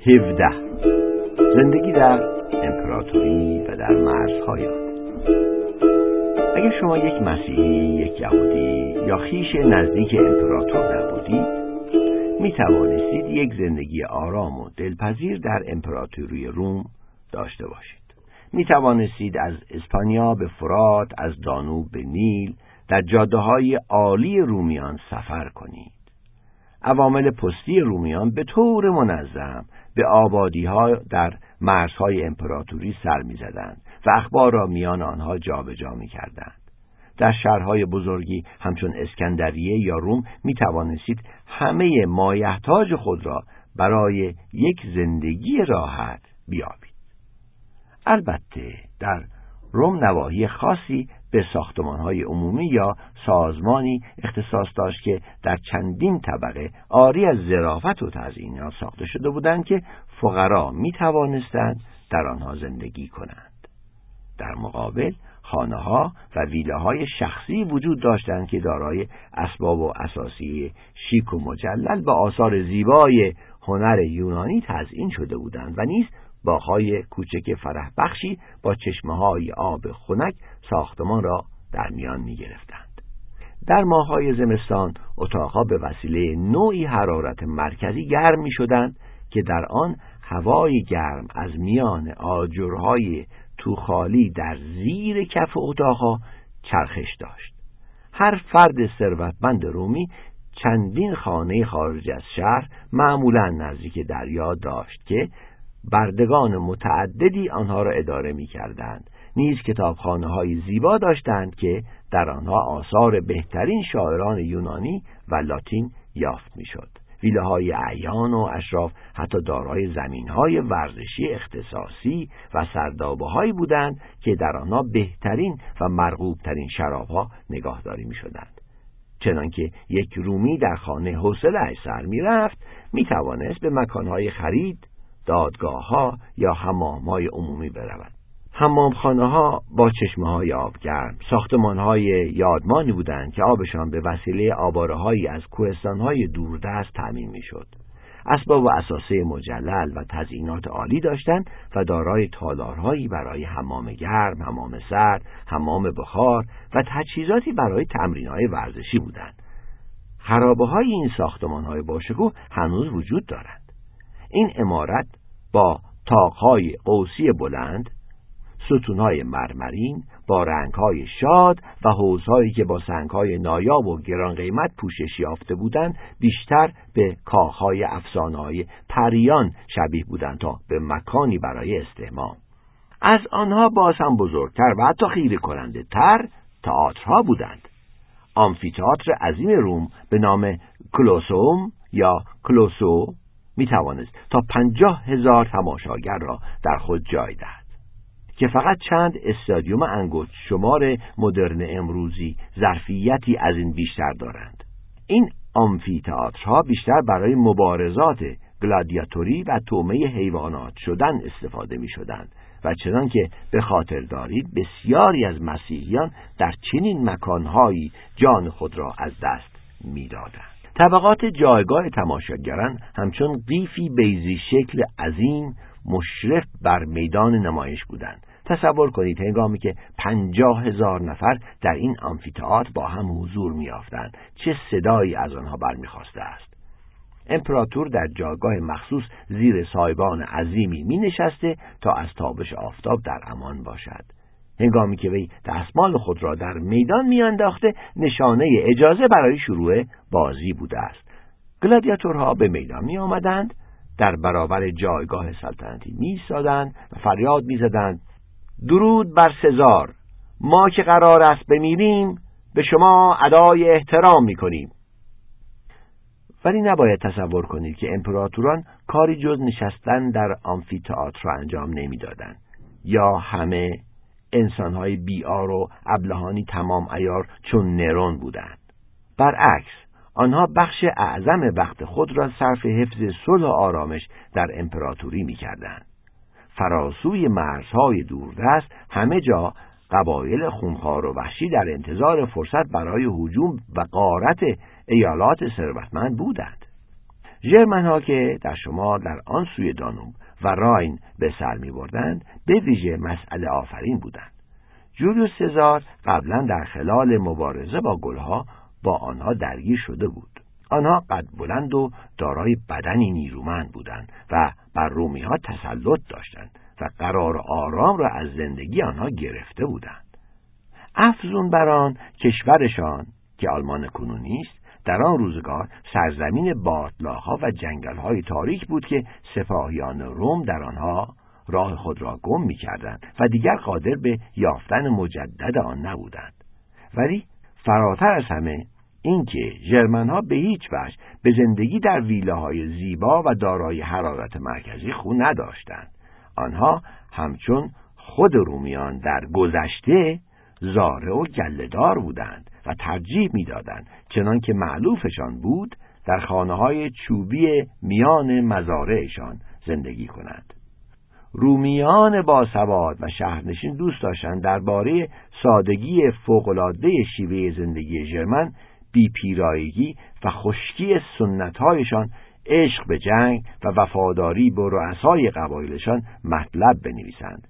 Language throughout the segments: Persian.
17. زندگی در امپراتوری و در مرزهای آن. اگر شما یک مسیحی، یک یهودی یا خویش نزدیک امپراتور نبودید، می توانستید یک زندگی آرام و دلپذیر در امپراتوری روم داشته باشید. می توانستید از اسپانیا به فرات، از دانوب به نیل، در جاده‌های عالی رومیان سفر کنید. عوامل پستی رومیان به طور منظم به آبادی‌ها در مرزهای امپراتوری سر می‌زدند و اخبار را میان آنها جابجا می‌کردند. در شهرهای بزرگی همچون اسکندریه یا روم می‌توانستید همه مایحتاج خود را برای یک زندگی راحت بیابید. البته در روم نواحی خاصی به ساختمان‌های عمومی یا سازمانی اختصاص داشت که در چندین طبقه عاری از ظرافت و تزیینات ساخته شده بودند که فقرا می‌توانستند در آنها زندگی کنند. در مقابل خانه‌ها و ویلاهای شخصی وجود داشتند که دارای اسباب و اساسی شیک و مجلل با آثار زیبای هنر یونانی تزیین شده بودند و نیز باغ‌های کوچک فرح بخشی با چشمه‌های آب خنک ساختمان را در میان می‌گرفتند. در ماه‌های زمستان اتاق‌ها به وسیله نوعی حرارت مرکزی گرم می‌شدند که در آن هوای گرم از میان آجرهای توخالی در زیر کف اتاق‌ها چرخش داشت. هر فرد ثروتمند رومی چندین خانه خارج از شهر، معمولاً نزدیک دریا داشت که بردگان متعددی آنها را اداره می‌کردند. نیز کتابخانه‌های زیبا داشتند که در آنها آثار بهترین شاعران یونانی و لاتین یافت می‌شد. ویلاهای اعیان و اشراف حتی دارای زمین‌های ورزشی اختصاصی و سردابه‌هایی بودند که در آنها بهترین و مرغوب‌ترین شراب‌ها نگاهداری می‌شدند. چنانکه یک رومی در خانه حوصله‌اش سر می‌رفت، می‌توانست به مکان‌های خرید، دادگاه‌ها یا حمام‌های عمومی برود. حمامخانه‌ها با چشمه‌های آبگرم ساختمان‌های یادمانی بودند که آبشان به وسیله آواره‌هایی از کوهستان‌های دوردست تامین می‌شد. اسباب و اساسه مجلل و تزیینات عالی داشتند و دارای تالارهایی برای حمام گرم، حمام سرد، حمام بخار و تجهیزاتی برای تمرین‌های ورزشی بودند. خرابه‌های این ساختمان‌های باشکوه هنوز وجود دارند. این عمارت با طاق‌های قوسی بلند، ستون‌های مرمرین با رنگ‌های شاد و حوض‌هایی که با سنگ‌های نایاب و گران قیمت پوشش یافته بودند، بیشتر به کاخ‌های افسانه‌های پریان شبیه بودند تا به مکانی برای استحمام. از آنها باز هم بزرگتر و حتی خیره کننده تر تئاترها بودند. آمفی‌تئاتر عظیم روم به نام کلوسوم یا کلوسو می توانست تا 50,000 تماشاگر را در خود جای دهد که فقط چند استادیوم انگشت شمار مدرن امروزی ظرفیتی از این بیشتر دارند. این آمفی‌تئاترها بیشتر برای مبارزات گلادیاتوری و طعمه حیوانات شدن استفاده می شدند و چنان که به خاطر دارید بسیاری از مسیحیان در چنین مکانهایی جان خود را از دست می دادند. طبقات جایگاه تماشاگران همچون قیفی بیضی شکل عظیم مشرف بر میدان نمایش بودند. تصور کنید هنگامی که 50,000 نفر در این آمفی‌تئاتر با هم حضور می‌یافتند چه صدایی از آنها برمیخواسته است. امپراتور در جایگاه مخصوص زیر سایبان عظیمی می‌نشسته تا از تابش آفتاب در امان باشد. هنگامی که وی دستمال خود را در میدان میانداخته، نشانه اجازه برای شروع بازی بوده است. گلادیاتورها به میدان می آمدند، در برابر جایگاه سلطنتی می ایستادند و فریاد می زدند: درود بر سزار، ما که قرار است بمیریم به شما ادای احترام می کنیم. ولی نباید تصور کنید که امپراتوران کاری جز نشستن در آمفی‌تئاتر را انجام نمی دادند یا همه انسان‌های بی‌عار و ابلهانی تمام عیار چون نرون بودند. برعکس، آنها بخش اعظم وقت خود را صرف حفظ صلح و آرامش در امپراتوری می‌کردند. فراسوی مرزهای دوردست همه جا قبایل خونخوار و وحشی در انتظار فرصت برای هجوم و غارت ایالات ثروتمند بودند. ژرمن‌ها که در شمال در آن سوی دانوب و راین به سر می‌بردند به ویژه مسئله آفرین بودند. جولیوس سزار قبلا در خلال مبارزه با گلها با آنها درگیر شده بود. آنها قد بلند و دارای بدنی نیرومند بودند و بر رومی‌ها تسلط داشتند و قرار آرام را از زندگی آنها گرفته بودند. افزون بر آن کشورشان که آلمان کنونی است در آن روزگار سرزمین باطلاق‌ها و جنگل‌های تاریک بود که سپاهیان روم در آنها راه خود را گم می‌کردند و دیگر قادر به یافتن مجدد آن نبودند. ولی فراتر از همه اینکه ژرمن‌ها به هیچ وجه به زندگی در ویلاهای زیبا و دارای حرارت مرکزی خو نداشتند. آنها همچون خود رومیان در گذشته زاره و گله‌دار بودند و ترجیح می‌دادند چنان که مألوفشان بود در خانه‌های چوبی میان مزارعشان زندگی کنند. رومیان باسواد و شهرنشین دوست داشتند درباره سادگی فوق‌العاده شیوه زندگی ژرمن، بی‌پیرایگی و خشکی سنت‌هایشان، عشق به جنگ و وفاداری به رؤسای قبایلشان مطلب بنویسند.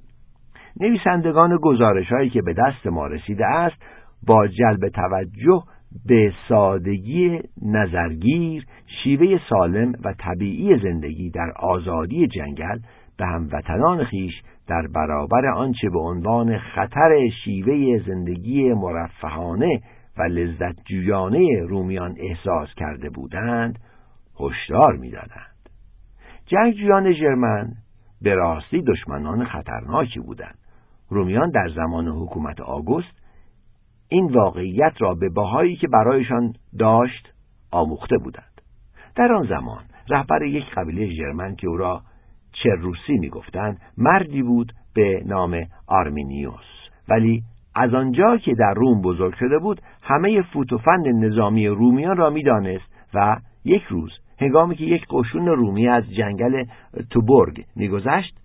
نویسندگان گزارش‌هایی که به دست ما رسیده است با جلب توجه به سادگی نظرگیر، شیوه سالم و طبیعی زندگی در آزادی جنگل به هموطنان خیش در برابر آنچه به عنوان خطر شیوه زندگی مرفهانه و لذت جویانه رومیان احساس کرده بودند هشدار می‌دادند. جنگجویان ژرمن به راستی دشمنان خطرناکی بودند. رومیان در زمان حکومت آگوست این واقعیت را به بهایی که برایشان داشت آموخته بودند. در آن زمان رهبر یک قبیله ژرمن که او را چروسی می‌گفتند مردی بود به نام آرمینیوس، ولی از آنجا که در روم بزرگ شده بود همه فوت و فن نظامی رومیان را می‌دانست و یک روز هنگامی که یک قشون رومی از جنگل توبورگ می‌گذشت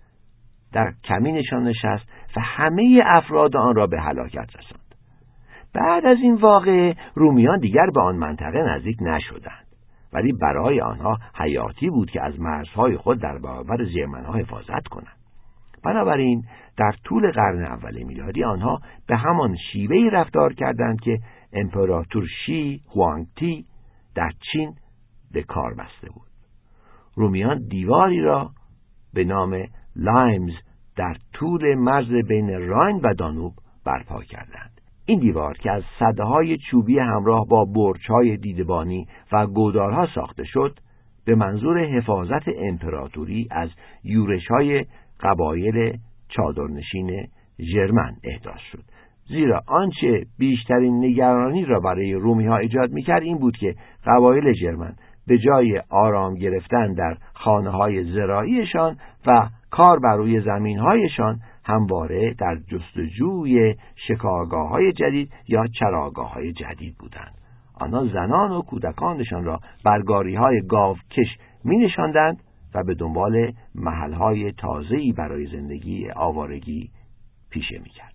در کمینشان نشست و همه افراد آن را به هلاکت رساند. بعد از این واقعه رومیان دیگر به آن منطقه نزدیک نشدند، ولی برای آنها حیاتی بود که از مرزهای خود در برابر ژرمن‌ها حفاظت کنند. بنابراین در طول قرن اول میلادی آنها به همان شیوهی رفتار کردند که امپراتور شی هوانگتی در چین به کار بسته بود. رومیان دیواری را به نام لایمز در طول مرز بین راین و دانوب برپا کردند. این دیوار که از سدهای چوبی همراه با برج‌های دیدبانی و گودارها ساخته شد به منظور حفاظت امپراتوری از یورش‌های قبایل چادرنشین ژرمن احداث شد، زیرا آنچه بیشترین نگرانی را برای رومی‌ها ایجاد می‌کرد این بود که قبایل ژرمن به جای آرام گرفتن در خانه‌های زراعیشان و کار بر روی زمین‌هایشان همواره در جستجوی شکارگاه‌های جدید یا چراگاه‌های جدید بودند. آنها زنان و کودکانشان را برگاری‌های گاوکش می‌نشاندند و به دنبال محل‌های تازه‌ای برای زندگی آوارگی پیشه می‌کردند.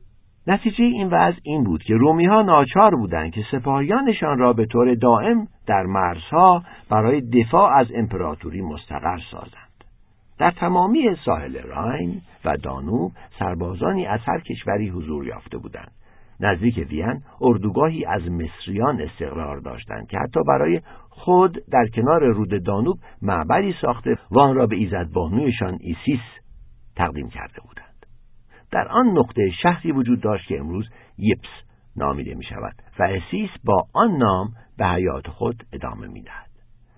نتیجه این وضع این بود که رومی‌ها ناچار بودند که سپاهیانشان را به طور دائم در مرزها برای دفاع از امپراتوری مستقر سازند. در تمامی ساحل راین و دانوب سربازانی از هر کشوری حضور یافته بودند. نزدیک وین اردوگاهی از مصریان استقرار داشتند که حتی برای خود در کنار رود دانوب معبدی ساخته و آن را به ایزدبانویشان ایسیس تقدیم کرده بودند. در آن نقطه شهری وجود داشت که امروز یپس نامیده می شود و ایسیس با آن نام به حیات خود ادامه می دهد.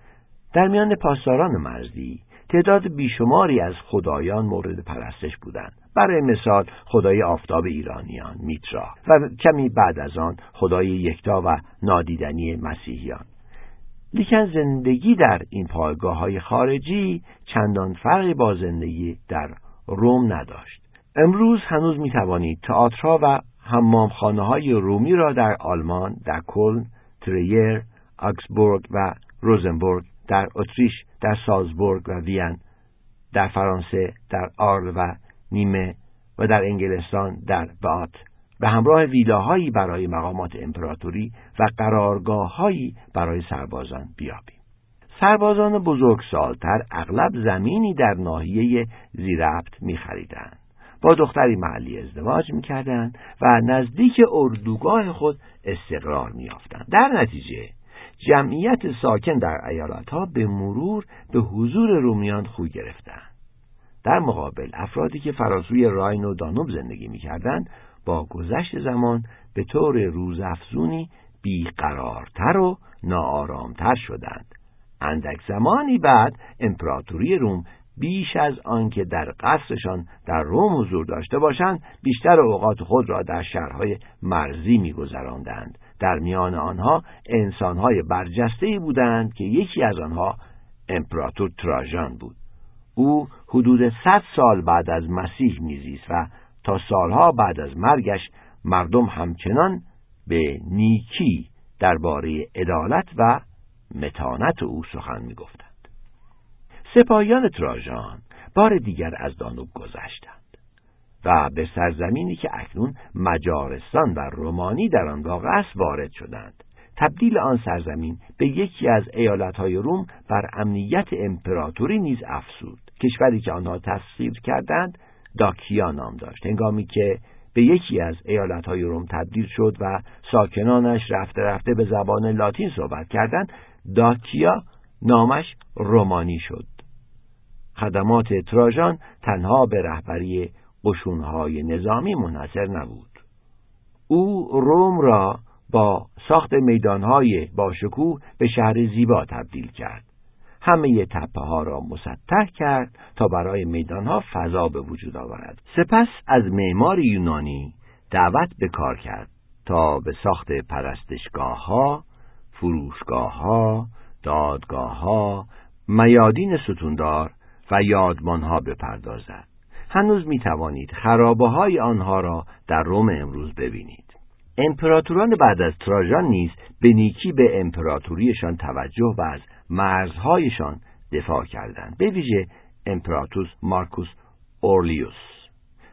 در میان پاسداران مرزی تعداد بیشماری از خدایان مورد پرستش بودند. برای مثال خدای آفتاب ایرانیان میترا و کمی بعد از آن خدای یکتا و نادیدنی مسیحیان. لیکن زندگی در این پایگاه‌های خارجی چندان فرقی با زندگی در روم نداشت. امروز هنوز میتوانید تئاترها و حمامخانه‌های رومی را در آلمان، در کلن، تریر، آکسبورگ و روزنبورگ، در اتریش، در سالزبورگ و وین، در فرانسه، در آرل و نیمه و در انگلستان در بات به همراه ویلاهایی برای مقامات امپراتوری و قرارگاه‌هایی برای سربازان بیابیم. سربازان بزرگسال‌تر اغلب زمینی در ناحیه زیربط می‌خریدند، با دختری محلی ازدواج می‌کردند و نزدیک اردوگاه خود استقرار می‌یافتند. در نتیجه جمعیت ساکن در ایالت‌ها به مرور به حضور رومیان خو گرفتند. در مقابل افرادی که فراسوی راین و دانوب زندگی می‌کردند با گذشت زمان به طور روزافزونی بیقرارتر و ناآرامتر شدند. اندک زمانی بعد امپراتوری روم بیش از آنکه در قصرشان در روم حضور داشته باشند، بیشتر اوقات خود را در شهرهای مرزی می‌گذراندند. در میان آنها انسان‌های برجسته‌ای بودند که یکی از آنها امپراتور تراژان بود. او حدود 100 سال بعد از مسیح میزیست و تا سالها بعد از مرگش مردم همچنان به نیکی درباره عدالت و متانت او سخن می‌گفتند. سپاهیان تراژان بار دیگر از دانوب گذشتند و به سرزمینی که اکنون مجارستان و رومانی در آن واقع است وارد شدند. تبدیل آن سرزمین به یکی از ایالت‌های روم بر امنیت امپراتوری نیز افزود. کشوری که آنها تسخیر کردند داکیا نام داشت. هنگامی که به یکی از ایالت‌های روم تبدیل شد و ساکنانش رفته رفته به زبان لاتین صحبت کردند، داکیا نامش رومانی شد. خدمات تراژان تنها به رهبری قشون‌های نظامی منحصر نبود. او روم را با ساخت میدان‌های باشکوه به شهر زیبا تبدیل کرد. همه تپه‌ها را مسطح کرد تا برای میدان‌ها فضا به وجود آورد. سپس از معمار یونانی دعوت به کار کرد تا به ساخت پرستشگاه‌ها، فروشگاه‌ها، دادگاه‌ها، میادین ستوندار و یادمان‌ها بپردازد. هنوز می‌توانید خرابه‌های آنها را در روم امروز ببینید. امپراتوران بعد از تراژان نیز به نیکی به امپراتوریشان توجه و از مرزهایشان دفاع کردند، به ویژه امپراتور مارکوس اورلیوس.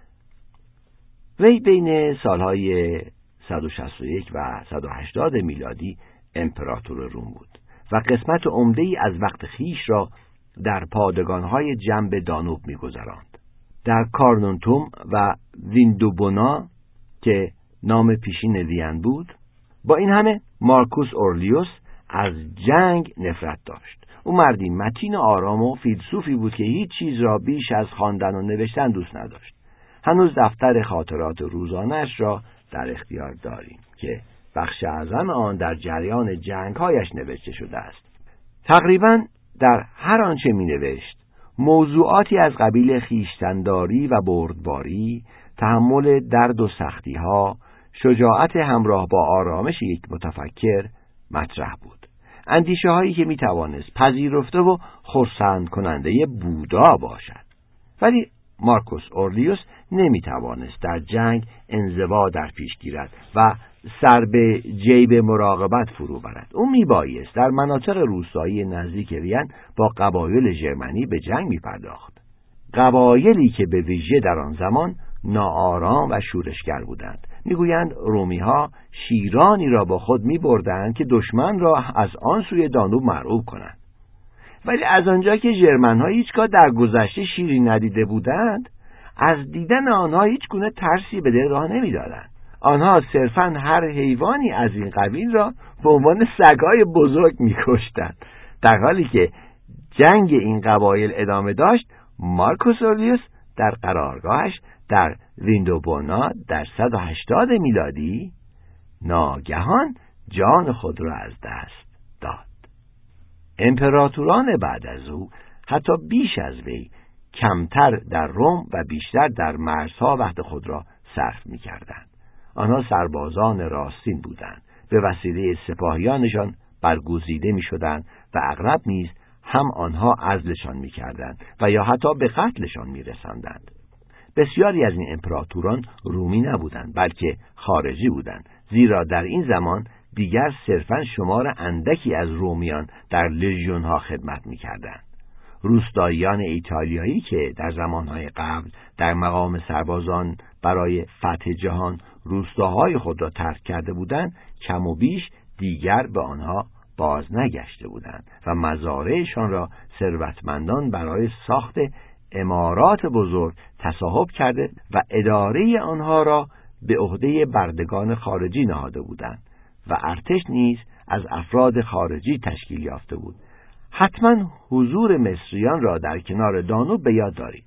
وی بین سالهای 161 و 180 میلادی امپراتور روم بود و قسمت عمده‌ای از وقت خیش را در پادگان‌های جنب دانوب می‌گذراند. در کارنونتوم و ویندوبونا که نام پیشین وین بود. با این همه مارکوس اورلیوس از جنگ نفرت داشت. او مردی متین و آرام و فیلسوفی بود که هیچ چیز را بیش از خواندن و نوشتن دوست نداشت. هنوز دفتر خاطرات روزانه‌اش را در اختیار داریم که بخش اعظم آن در جریان جنگ‌هایش نوشته شده است. تقریباً در هر آنچه می‌نوشت موضوعاتی از قبیل خویشتن‌داری و بردباری، تحمل درد و سختی‌ها، شجاعت همراه با آرامش یک متفکر مطرح بود. اندیشه هایی که می توانست پذیرفته و خرسند کننده بودا باشد. ولی مارکوس اورلیوس نمی توانست در جنگ انزوا در پیش گیرد و سر به جیب مراقبت فرو برد. او می بایست در مناطق روستایی نزدیک وین با قبایل ژرمنی به جنگ می پرداخت. قبایلی که به ویژه در آن زمان ناآرام و شورشگر بودند. میگویند رومی‌ها شیرانی را با خود می‌بردند که دشمن را از آن سوی دانوب مرعوب کنند. ولی از آنجا که ژرمن‌ها هیچگاه در گذشته شیری ندیده بودند، از دیدن آنها هیچ گونه ترسی به دل راه نمی‌دادند. آنها صرفاً هر حیوانی از این قبیل را به عنوان سگ‌های بزرگ می‌کشتند. در حالی که جنگ این قبایل ادامه داشت، مارکوس اورلیوس در قرارگاهش در ویندوبونا در 180 میلادی ناگهان جان خود را از دست داد. امپراتوران بعد از او حتی بیش از وی کمتر در روم و بیشتر در مرزها وقت خود را صرف می‌کردند. آنها سربازان راستین بودند، به وسیله سپاهیانشان برگزیده می‌شدند و اغلب نیز هم آنها عزلشان می‌کردند و یا حتی به قتلشان می‌رساندند. بسیاری از این امپراتوران رومی نبودند بلکه خارجی بودند، زیرا در این زمان دیگر صرفاً شمار اندکی از رومیان در لژیون‌ها خدمت می‌کردند. روستاییان ایتالیایی که در زمانهای قبل در مقام سربازان برای فتح جهان روستاهای خود را ترک کرده بودند، کم و بیش دیگر به آنها باز نگشته بودند و مزارعشان را ثروتمندان برای ساخت عمارات بزرگ تصاحب کرده و اداره آنها را به عهده بردگان خارجی نهاده بودند و ارتش نیز از افراد خارجی تشکیل یافته بود. حتما حضور مصریان را در کنار دانوب به یاد دارید.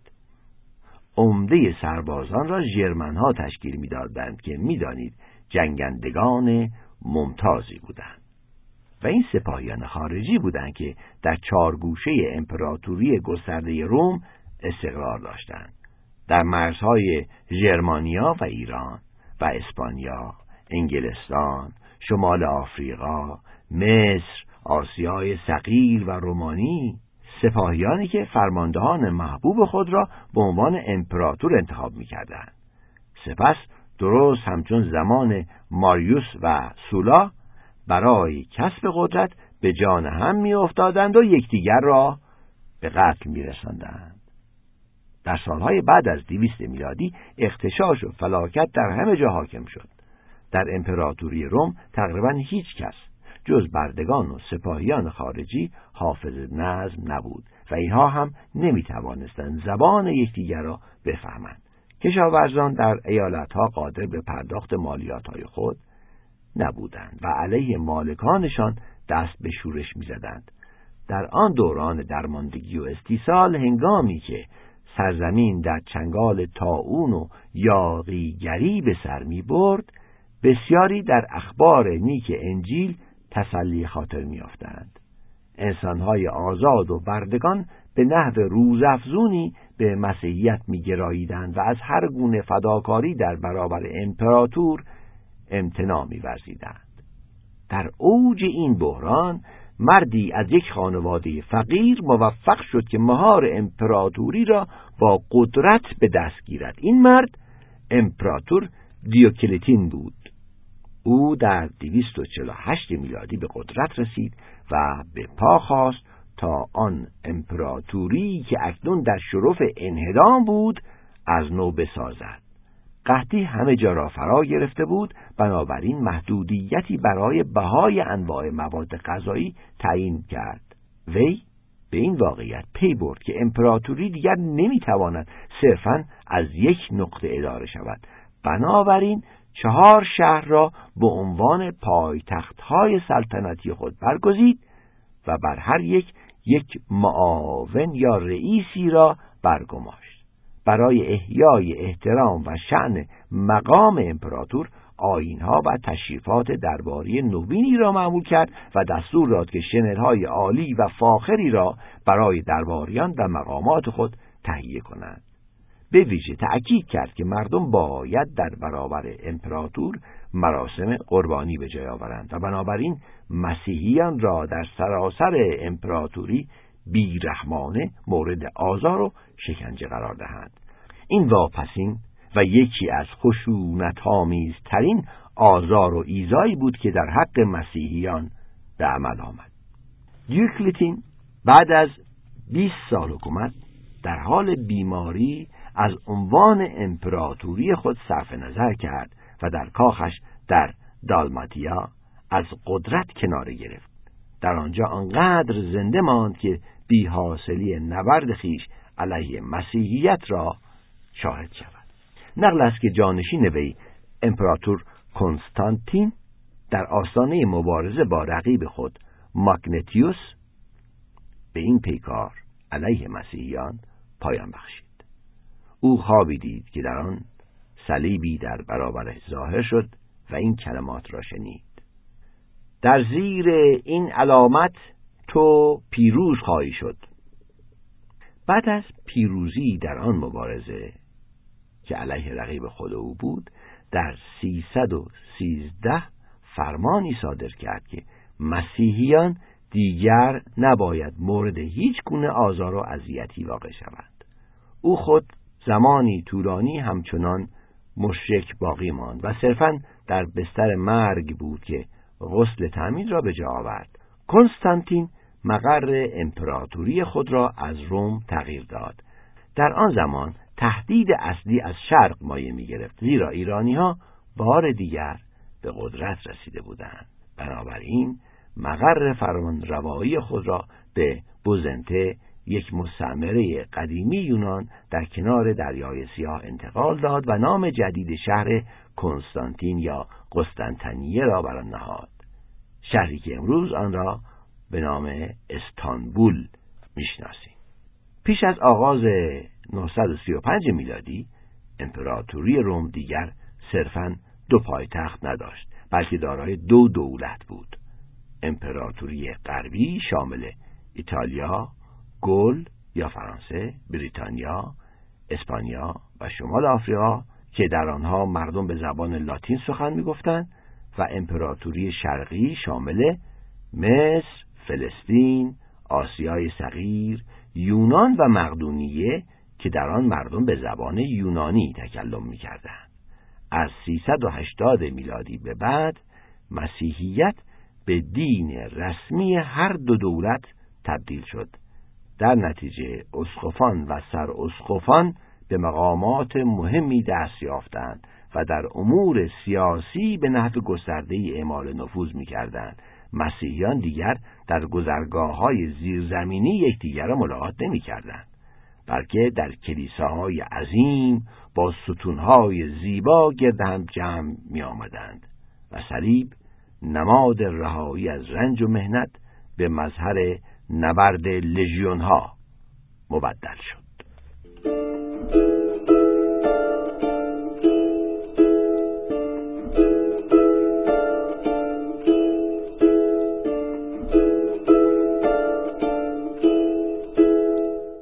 عمده سربازان را ژرمن‌ها تشکیل می‌دادند که می‌دانید جنگندگان ممتازی بودند و این سپاهیان خارجی بودند که در چارگوشه امپراتوری گسترده روم استقرار داشتند، در مرزهای ژرمانیا و ایران و اسپانیا، انگلستان، شمال آفریقا، مصر، آسیای صغیر و رومانی. سپاهیانی که فرماندهان محبوب خود را به عنوان امپراتور انتخاب می‌کردند. سپس درست همچون زمان ماریوس و سولا برای کسب قدرت به جان هم می‌افتادند و یکدیگر را به قتل می‌رساندند. در سالهای بعد از 200 میلادی اغتشاش و فلاکت در همه جا حاکم شد. در امپراتوری روم تقریباً هیچ کس جز بردگان و سپاهیان خارجی حافظ نظم نبود و اینها هم نمی‌توانستند زبان یکدیگر را بفهمند. کشاورزان در ایالت‌ها قادر به پرداخت مالیات‌های خود نبودند و علیه مالکانشان دست به شورش می‌زدند. در آن دوران درماندگی و استیصال، هنگامی که سرزمین در چنگال طاعون و یاغیگری به سر می‌برد، بسیاری در اخبار نیک انجیل تسلی خاطر می‌یافتند. انسان‌های آزاد و بردگان به نحو روزافزونی به مسیحیت می‌گراییدند و از هر گونه فداکاری در برابر امپراتور امتناع می‌ورزیدند. در اوج این بحران مردی از یک خانواده فقیر موفق شد که مهار امپراتوری را با قدرت به دست گیرد. این مرد امپراتور دیوکلتین بود. او در 248 میلادی به قدرت رسید و به پا خواست تا آن امپراتوری که اکنون در شرف انهدام بود از نو بسازد. قحطی همه جا را فرا گرفته بود، بنابراین محدودیتی برای بهای انواع مواد غذایی تعیین کرد. وی به این واقعیت پی برد که امپراتوری دیگر نمیتواند صرفاً از یک نقطه اداره شود. بنابراین 4 شهر را به عنوان پایتخت‌های سلطنتی خود برگزید و بر هر یک معاون یا رئیسی را برگماشت. برای احیای احترام و شأن مقام امپراتور آیین‌ها و تشریفات درباری نوینی را معمول کرد و دستور داد که شنل‌های عالی و فاخری را برای درباریان و مقامات خود تهیه کنند. به ویژه تأکید کرد که مردم باید در برابر امپراتور مراسم قربانی به جای آورند و بنابراین مسیحیان را در سراسر امپراتوری بیرحمانه مورد آزار و شکنجه قرار دهند. این واپسین و یکی از خشونت‌آمیزترین آزار و ایذایی بود که در حق مسیحیان به عمل آمد. دیوکلتین بعد از 20 سال حکومت در حال بیماری از عنوان امپراتوری خود صرف نظر کرد و در کاخش در دالماتیا از قدرت کناره گرفت. در آنجا آنقدر زنده ماند که بی‌حاصلی نبرد خویش علیه مسیحیت را شاهد شود. نقل است که جانشین وی امپراتور کنستانتین در آستانه مبارزه با رقیب خود ماگنتیوس به این پیکار علیه مسیحیان پایان بخشید. او خوابی دید که در آن صلیبی در برابرش ظاهر شد و این کلمات را شنید: در زیر این علامت تو پیروز خواهی شد. بعد از پیروزی در آن مبارزه که علیه رقیب خود او بود، در 313 فرمانی صادر کرد که مسیحیان دیگر نباید مورد هیچ گونه آزار و اذیتی واقع شوند. او خود زمانی طولانی همچنان مشرک باقی ماند و صرفاً در بستر مرگ بود که غسل تعمید را به جا آورد. کنستانتین مقر امپراتوری خود را از روم تغییر داد. در آن زمان تهدید اصلی از شرق مایه می گرفت، زیرا ایرانی‌ها بار دیگر به قدرت رسیده بودند. بنابراین مقر فرمانروایی خود را به بوزنته، یک مستعمره قدیمی یونان در کنار دریای سیاه، انتقال داد و نام جدید شهر کنستانتین یا قسطنطنیه را بر آن نهاد، شهری که امروز آن را به نام استانبول میشناسیم. پیش از آغاز 935 میلادی امپراتوری روم دیگر صرفاً دو پایتخت نداشت، بلکه دارای دو دولت بود. امپراتوری غربی شامل ایتالیا، گل یا فرانسه، بریتانیا، اسپانیا و شمال آفریقا که در آنها مردم به زبان لاتین سخن می‌گفتند، و امپراتوری شرقی شامل مصر، فلسطین، آسیای صغیر، یونان و مقدونیه که در آن مردم به زبان یونانی تکلم می‌کردند. از 380 میلادی به بعد مسیحیت به دین رسمی هر دو دولت تبدیل شد. در نتیجه اسقفان و سراسقفان به مقامات مهمی دست یافتند و در امور سیاسی به نحو گسترده‌ای اعمال نفوذ می‌کردند. مسیحیان دیگر در گذرگاه‌های زیرزمینی یکدیگر را ملاقات نمی‌کردند، بلکه در کلیساهای عظیم با ستونهای زیبا گرد هم جمع می‌آمدند و صلیب، نماد رهایی از رنج و محنت، به مظهر نبرد لژیون‌ها مبدل شد.